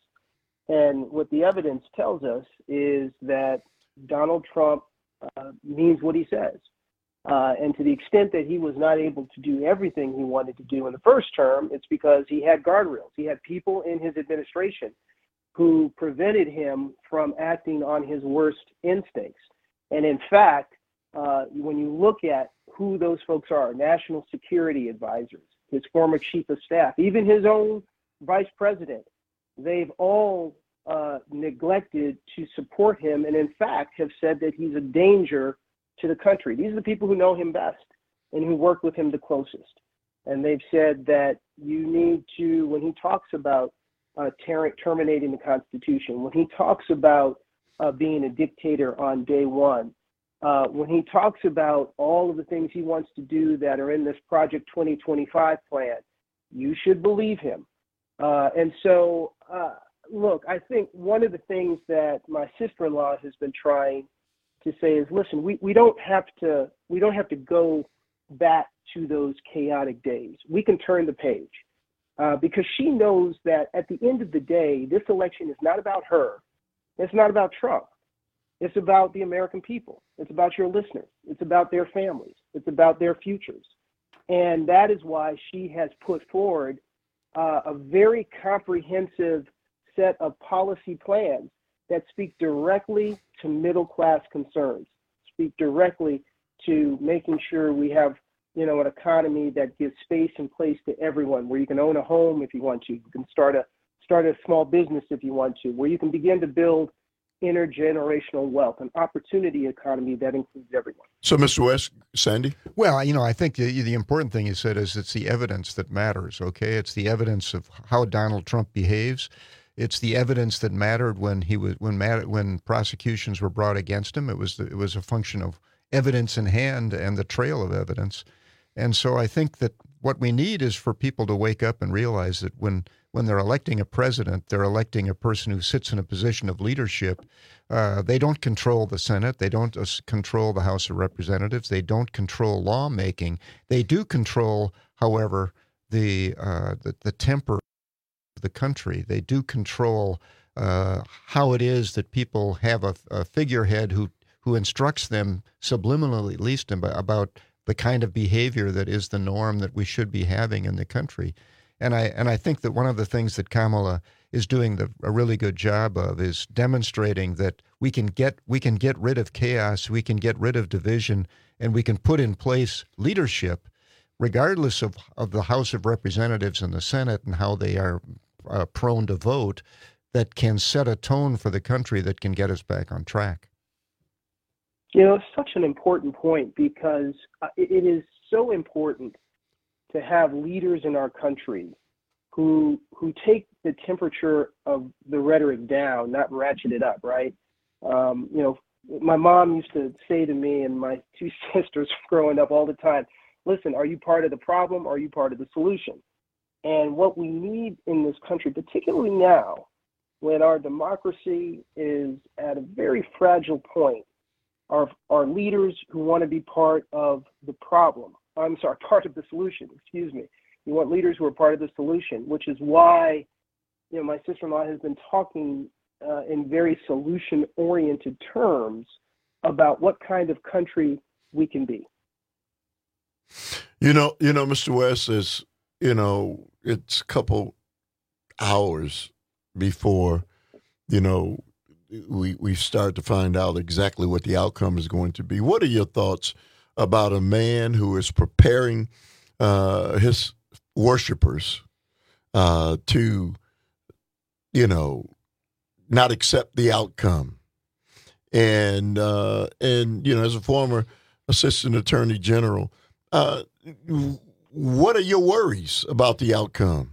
And what the evidence tells us is that Donald Trump uh, means what he says. Uh, and to the extent that he was not able to do everything he wanted to do in the first term, it's because he had guardrails. He had people in his administration who prevented him from acting on his worst instincts. And in fact, uh, when you look at who those folks are, national security advisors, his former chief of staff, even his own vice president, they've all uh, neglected to support him, and in fact have said that he's a danger to the country. These are the people who know him best and who work with him the closest. And they've said that you need to, when he talks about uh, ter- terminating the Constitution, when he talks about uh, being a dictator on day one, uh, when he talks about all of the things he wants to do that are in this Project twenty twenty-five plan, you should believe him. Uh, and so, uh, look, I think one of the things that my sister-in-law has been trying to say is, listen, we, we don't have to we don't have to go back to those chaotic days. We can turn the page uh, because she knows that at the end of the day, this election is not about her. It's not about Trump. It's about the American people. It's about your listeners. It's about their families. It's about their futures. And that is why she has put forward uh, a very comprehensive set of policy plans that speak directly to middle-class concerns, speak directly to making sure we have, you know, an economy that gives space and place to everyone, where you can own a home if you want to, you can start a start a small business if you want to, where you can begin to build intergenerational wealth, an opportunity economy that includes everyone. So, Mister West, Sandy? Well, you know, I think the, the important thing you said is it's the evidence that matters, okay? It's the evidence of how Donald Trump behaves. It's the evidence that mattered when he was when when prosecutions were brought against him. It was the, it was a function of evidence in hand and the trail of evidence. And so I think that what we need is for people to wake up and realize that when when they're electing a president, they're electing a person who sits in a position of leadership. Uh, they don't control the Senate. They don't uh, control the House of Representatives. They don't control lawmaking. They do control, however, the uh, the, the temper of the country. They do control uh, how it is that people have a, a figurehead who who instructs them subliminally, at least, about the kind of behavior that is the norm that we should be having in the country. And I and I think that one of the things that Kamala is doing the, a really good job of is demonstrating that we can get we can get rid of chaos, we can get rid of division, and we can put in place leadership, regardless of, of the House of Representatives and the Senate and how they are uh, prone to vote, that can set a tone for the country that can get us back on track. You know, it's such an important point because it is so important to have leaders in our country who who take the temperature of the rhetoric down, not ratchet it up, right? Um, you know, my mom used to say to me and my two sisters growing up all the time, listen, are you part of the problem or are you part of the solution? And what we need in this country, particularly now, when our democracy is at a very fragile point, are, are leaders who want to be part of the problem. I'm sorry, part of the solution, excuse me. You want leaders who are part of the solution, which is why, you know, my sister-in-law has been talking uh, in very solution-oriented terms about what kind of country we can be. You know, you know, Mister West, is, you know, it's a couple hours before, you know, we we start to find out exactly what the outcome is going to be. What are your thoughts about a man who is preparing uh, his worshipers uh, to, you know, not accept the outcome? And, uh, and you know, as a former assistant attorney general, uh, what are your worries about the outcome?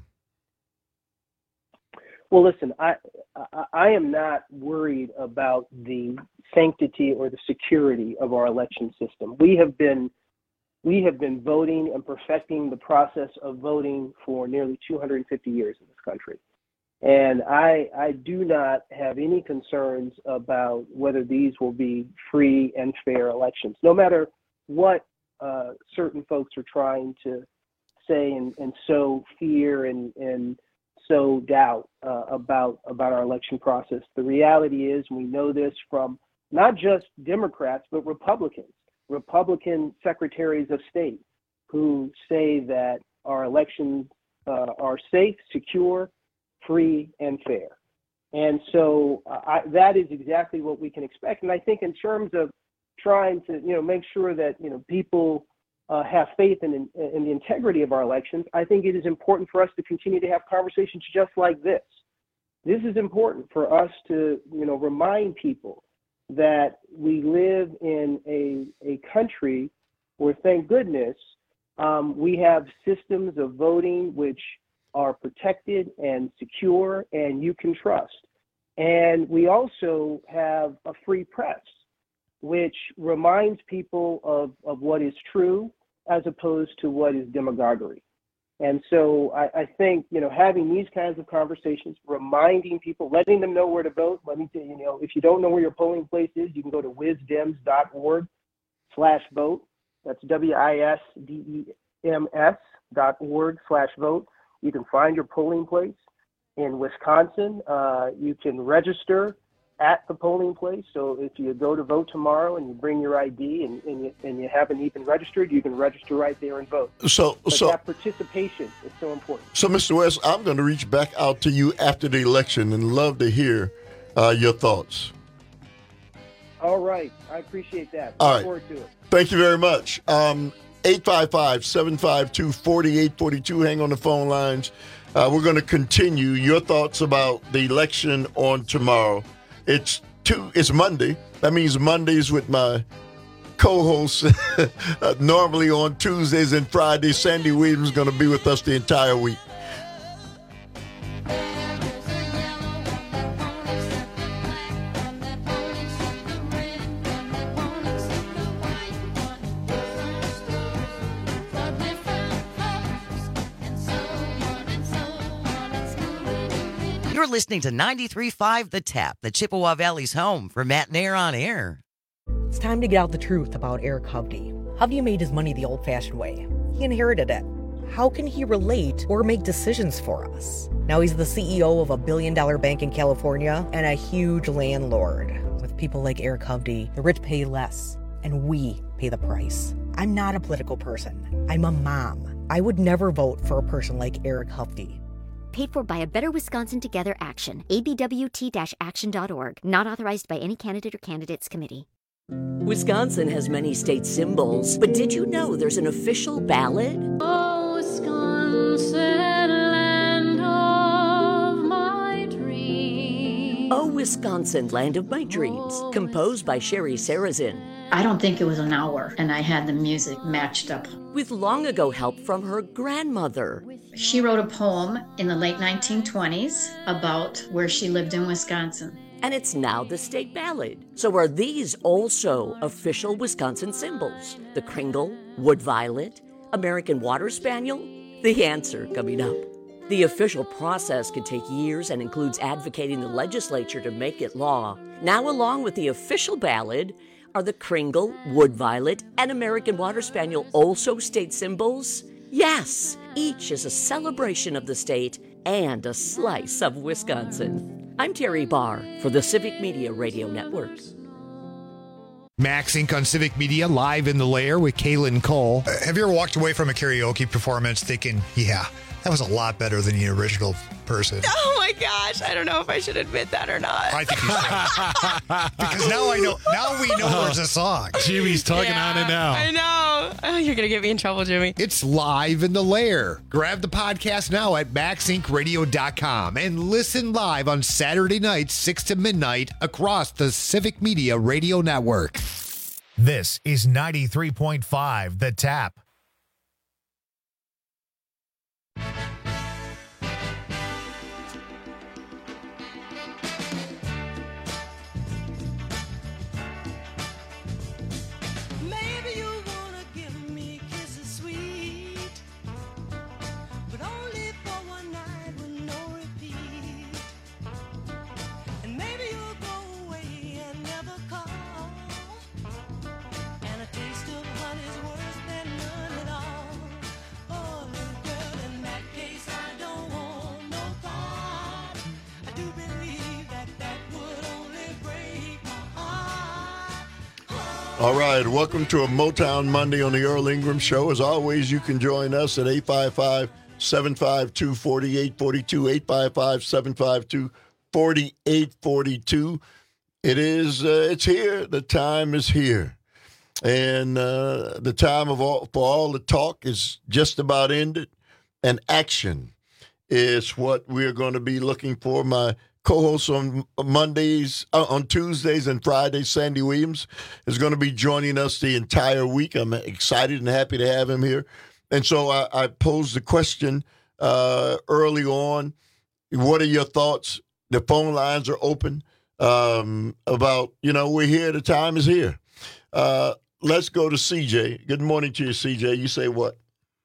Well, listen, I, I I am not worried about the sanctity or the security of our election system. We have been we have been voting and perfecting the process of voting for nearly two hundred fifty years in this country. And I I do not have any concerns about whether these will be free and fair elections, no matter what uh, certain folks are trying to say and, and sow fear and, and sow doubt uh, about about our election process. The reality is, we know this from not just Democrats, but Republicans, Republican secretaries of state who say that our elections uh, are safe, secure, free, and fair. And so uh, I, that is exactly what we can expect. And I think in terms of trying to, you know, make sure that, you know, people uh, have faith in, in, in the integrity of our elections, I think it is important for us to continue to have conversations just like this. This is important for us to, you know, remind people that we live in a, a country where, thank goodness, um, we have systems of voting which are protected and secure and you can trust. And we also have a free press, which reminds people of, of what is true as opposed to what is demagoguery. And so I, I think, you know, having these kinds of conversations, reminding people, letting them know where to vote. Let me tell you, you know, if you don't know where your polling place is, you can go to wisdems.org slash vote. That's W I S D E M S dot org slash vote. You can find your polling place. In Wisconsin, uh, you can register at the polling place. So if you go to vote tomorrow and you bring your I D and, and, you, and you haven't even registered, you can register right there and vote. So, but so that participation is so important. So, Mister West, I'm going to reach back out to you after the election and love to hear uh, your thoughts. All right. I appreciate that. All Look right. forward to it. Thank you very much. Um, eight five five, seven five two, four eight four two. Hang on the phone lines. Uh, we're going to continue your thoughts about the election on tomorrow. It's two. It's Monday. That means Mondays with my co-host. uh, normally on Tuesdays and Fridays, Sandy Williams is going to be with us the entire week. You're listening to ninety-three point five The Tap, the Chippewa Valley's home for Matt Nair on Air. It's time to get out the truth about Eric Hovde. Hovde made his money the old-fashioned way. He inherited it. How can he relate or make decisions for us? Now he's the C E O of a billion-dollar bank in California and a huge landlord. With people like Eric Hovde, the rich pay less, and we pay the price. I'm not a political person. I'm a mom. I would never vote for a person like Eric Hufty. Paid for by a Better Wisconsin Together Action. A B W T action dot org. Not authorized by any candidate or candidates committee. Wisconsin has many state symbols, but did you know there's an official ballad? Oh, Wisconsin, land of my dreams. Oh, Wisconsin, land of my dreams, composed by Sherry Sarazin. I don't think it was an hour, and I had the music matched up. With long ago help from her grandmother. She wrote a poem in the late nineteen twenties about where she lived in Wisconsin. And it's now the state ballad. So are these also official Wisconsin symbols? The Kringle, Wood Violet, American Water Spaniel? The answer coming up. The official process can take years and includes advocating the legislature to make it law. Now, along with the official ballad, are the Kringle, Wood Violet, and American Water Spaniel also state symbols? Yes, each is a celebration of the state and a slice of Wisconsin. I'm Terry Barr for the Civic Media Radio Network. Max Incorporated on Civic Media, live in the lair with Kaylin Cole. Uh, have you ever walked away from a karaoke performance thinking, yeah, that was a lot better than the original person? Oh my gosh, I don't know if I should admit that or not. I think you should. Because now I know, now we know there's a song. Jimmy's tugging Yeah, on it now. I know. Oh, you're going to get me in trouble, Jimmy. It's live in the lair. Grab the podcast now at max inc radio dot com and listen live on Saturday nights, six to midnight, across the Civic Media Radio Network. This is ninety-three point five The Tap. All right, welcome to a Motown Monday on the Earl Ingram Show. As always, you can join us at eight five five, seven five two, four eight four two, eight five five, seven five two, four eight four two. It is, uh, it's here. The time is here. And uh, the time of all, for all the talk is just about ended. And action is what we're going to be looking for. My co-host on Mondays, uh, on Tuesdays and Fridays, Sandy Williams, is going to be joining us the entire week. I'm excited and happy to have him here. And so I, I posed the question uh, early on, what are your thoughts? The phone lines are open um, about, you know, we're here, the time is here. Uh, let's go to C J. Good morning to you, C J. You say what?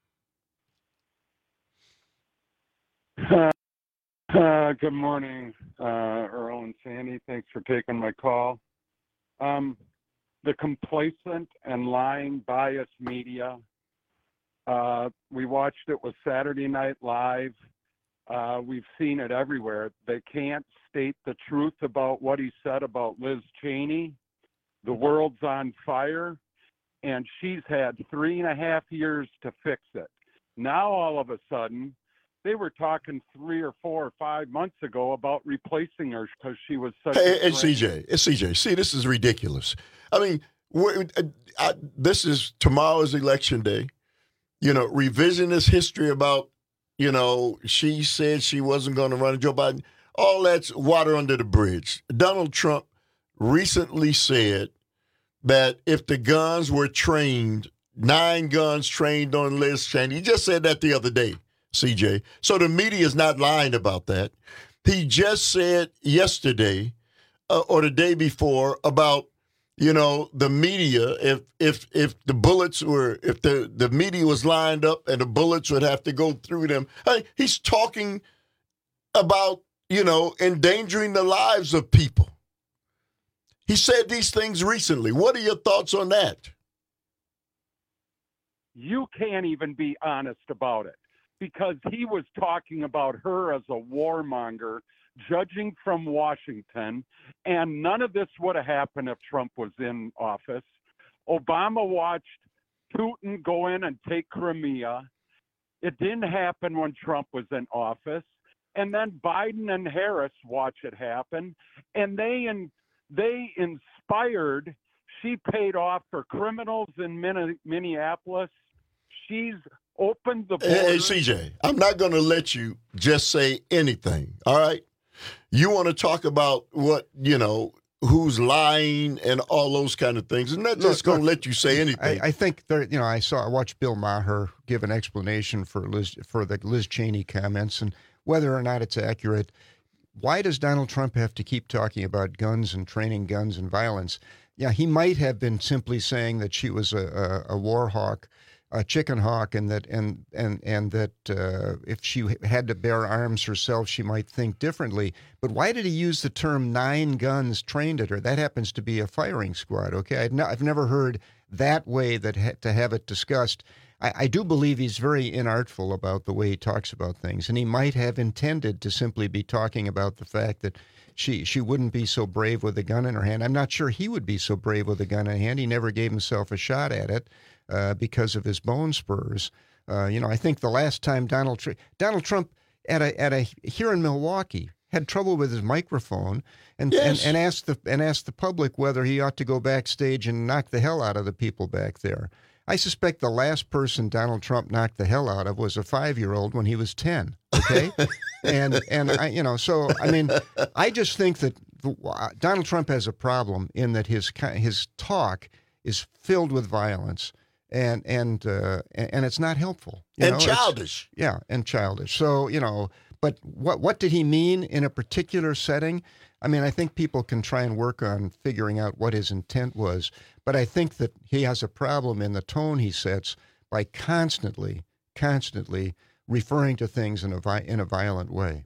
Uh, uh, good morning, uh, Earl and Sandy. Thanks for taking my call. Um, the complacent and lying, biased media. Uh, we watched it with Saturday Night Live. Uh, we've seen it everywhere. They can't state the truth about what he said about Liz Cheney. The world's on fire, and she's had three and a half years to fix it. Now, all of a sudden, they were talking three or four or five months ago about replacing her because she was such Hey, a it's C J. It's C J. See, this is ridiculous. I mean, we're, uh, I, this is tomorrow's election day. You know, revisionist history about, you know, she said she wasn't going to run Joe Biden. All that's water under the bridge. Donald Trump recently said that if the guns were trained, nine guns trained on Liz Cheney, he just said that the other day. C J. So the media is not lying about that. He just said yesterday uh, or the day before about, you know, the media, if if if the bullets were, if the, the media was lined up and the bullets would have to go through them. I mean, he's talking about, you know, endangering the lives of people. He said these things recently. What are your thoughts on that? You can't even be honest about it, because he was talking about her as a warmonger, judging from Washington, and none of this would have happened if Trump was in office. Obama watched Putin go in and take Crimea, It didn't happen when Trump was in office. And then Biden and Harris watch it happen. And they in, they inspired, she paid off for criminals in Minneapolis. She's opened the border. Hey, hey, C J, I'm not going to let you just say anything, all right? You want to talk about what, you know, who's lying and all those kind of things. And not just going to let you say anything. I, I think there, you know, I saw, I watched Bill Maher give an explanation for Liz, for the Liz Cheney comments and whether or not it's accurate. Why does Donald Trump have to keep talking about guns and training guns and violence? Yeah, he might have been simply saying that she was a, a, a war hawk, a chicken hawk, and that and and and that uh, if she had to bear arms herself, she might think differently. But why did he use the term nine guns trained at her? That happens to be a firing squad. Okay, I've, no, I've never heard that way that ha- to have it discussed. I, I do believe he's very inartful about the way he talks about things, and he might have intended to simply be talking about the fact that she she wouldn't be so brave with a gun in her hand. I'm not sure he would be so brave with a gun in hand. He never gave himself a shot at it. Uh, because of his bone spurs. Uh, you know, I think the last time Donald Tr- Donald Trump at a at a here in Milwaukee had trouble with his microphone and, yes. and and asked the and asked the public whether he ought to go backstage and knock the hell out of the people back there. I suspect the last person Donald Trump knocked the hell out of was a five-year-old when he was ten. Okay, and and I you know so I mean I just think that Donald Trump has a problem in that his his talk is filled with violence. And and uh, and it's not helpful. You and know? childish. It's, yeah, and childish. So, you know, but what what did he mean in a particular setting? I mean, I think people can try and work on figuring out what his intent was. But I think that he has a problem in the tone he sets by constantly, constantly referring to things in a vi- in a violent way.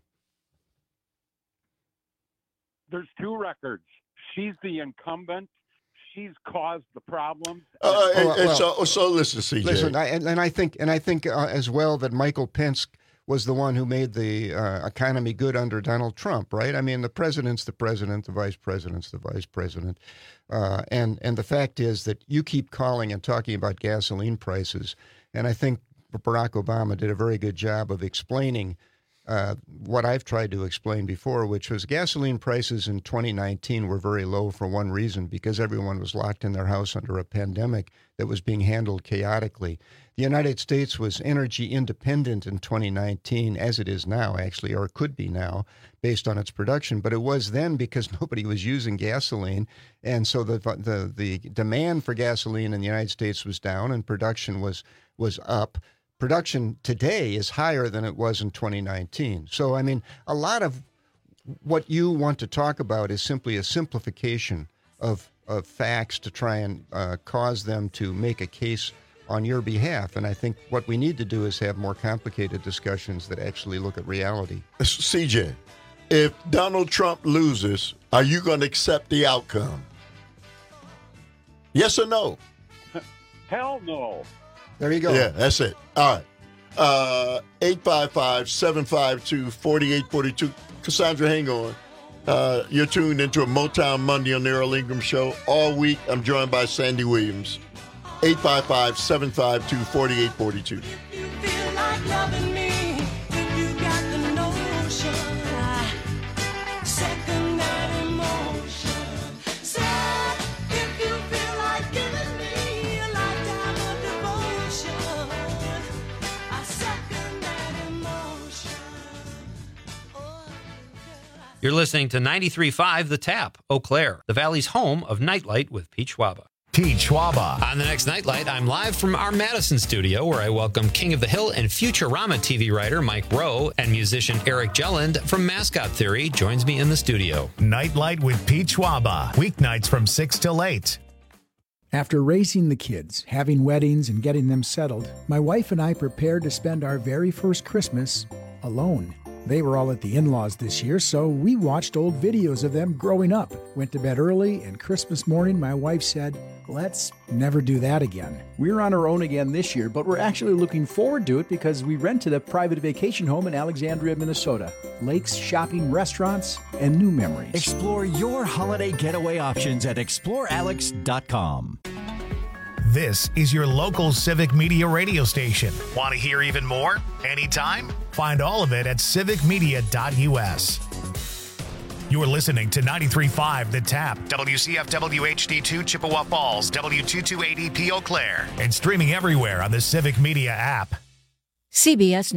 There's two records. She's the incumbent. She's caused the problems. Uh, Oh, and, and well, so, so listen, C J. Listen, I, and, and I think, and I think uh, as well that Michael Pence was the one who made the uh, economy good under Donald Trump, right? I mean, the president's the president, the vice president's the vice president, uh, and and the fact is that you keep calling and talking about gasoline prices, and I think Barack Obama did a very good job of explaining Uh, what I've tried to explain before, which was gasoline prices in twenty nineteen were very low for one reason, because everyone was locked in their house under a pandemic that was being handled chaotically. The United States was energy independent in twenty nineteen, as it is now, actually, or could be now, based on its production. But it was then because nobody was using gasoline, and so the the, the demand for gasoline in the United States was down and production was was up. Production today is higher than it was in twenty nineteen. So, I mean, a lot of what you want to talk about is simply a simplification of, of facts to try and uh, cause them to make a case on your behalf. And I think what we need to do is have more complicated discussions that actually look at reality. C J, if Donald Trump loses, are you going to accept the outcome? Yes or no? Hell no. There you go. Yeah, that's it. All right. Uh, eight five five, seven five two, four eight four two. Cassandra, hang on. Uh, you're tuned into a Motown Monday on the Earl Ingram Show. All week, I'm joined by Sandy Williams. eight five five, seven five two, four eight four two. You're listening to ninety-three point five The Tap, Eau Claire, the Valley's home of Nightlight with Pete Schwaba. Pete Schwaba. On the next Nightlight, I'm live from our Madison studio where I welcome King of the Hill and Futurama T V writer Mike Rowe and musician Eric Jelland from Mascot Theory joins me in the studio. Nightlight with Pete Schwaba, weeknights from six till eight. After raising the kids, having weddings, and getting them settled, my wife and I prepared to spend our very first Christmas alone. They were all at the in-laws this year, so we watched old videos of them growing up, went to bed early, and Christmas morning my wife said, let's never do that again. We're on our own again this year, but we're actually looking forward to it because we rented a private vacation home in Alexandria, Minnesota. Lakes, shopping, restaurants, and new memories. Explore your holiday getaway options at explore alex dot com. This is your local Civic Media radio station. Want to hear even more? Anytime? Find all of it at civic media dot u s. You're listening to ninety-three point five The Tap, W C F W H D two Chippewa Falls, W two twenty-eight E P Eau Claire, and streaming everywhere on the Civic Media app. C B S